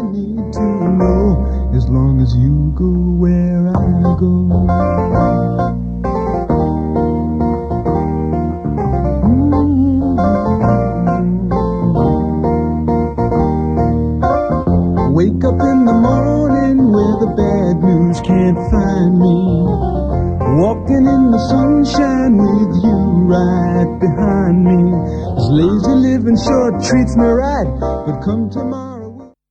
need to know, as long as you go where I go. Wake up in the morning where the bad news can't find me, walking in the sunshine with you right behind me. This lazy living sure treats me right, but come tomorrow